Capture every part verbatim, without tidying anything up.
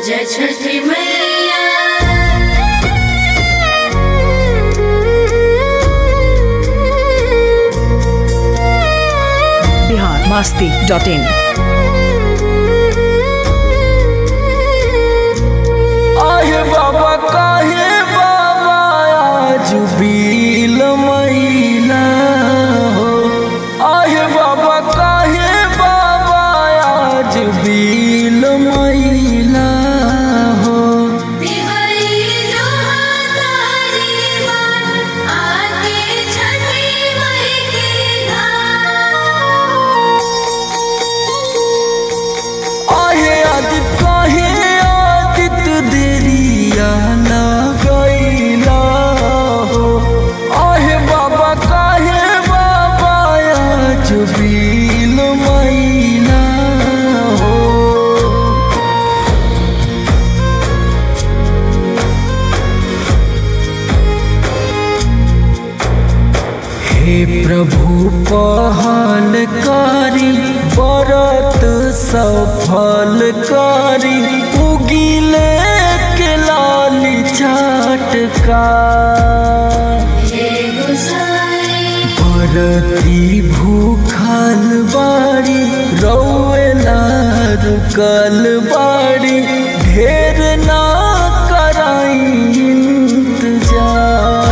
जय Chhathi Maiya. Bihar Masti dot in. आहे बाबा काहे बाबा आज बील मैला हो। आहे बाबा काहे बाबा आज बील मैला हो। आहे आदित काहे आदित देरिया ना गईला हो। आहे बाबा काहे बाबा आज बील मैला हो। हे प्रभु पहल करी व्रत सफल करी उगिले के लाली चाटका। बरती भूखल बाड़ी रौला रुकल बाड़ी ढेर ना कराई इंतजार।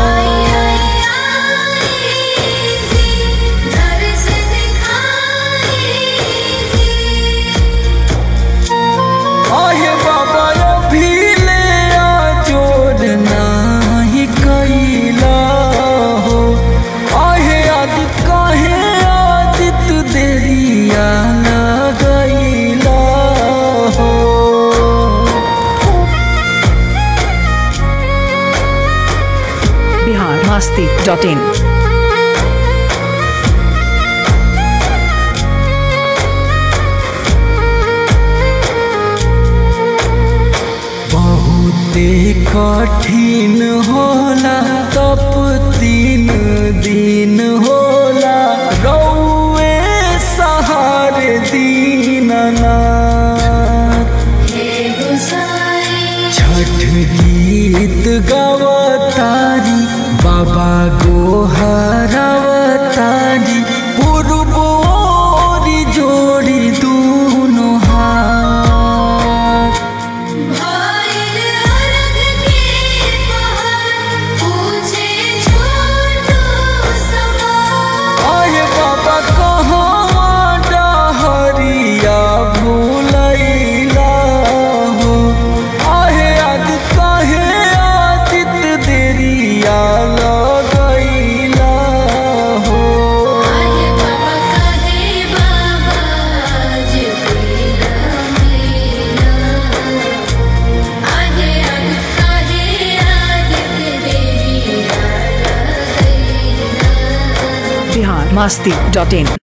आहे बाबा अभी ले आ जोर नाही कैला हो। आहे आदित काहे आदित देरिया ना गईला हो। Bihar Masti dot in. बहुते कठिन होला तप तीन दिन होला रौए सहारे दीननाथ। छठ गीत गवतारी बाबा गोहरावतारी पूर्व ओरी जोड़ी दूनो हाथ। आये बाबा कहाँ डहरिया भूलैला हो। आहे आदित काहे आदित देरिया लगैला हो। बिहार मस्ती डॉट इन।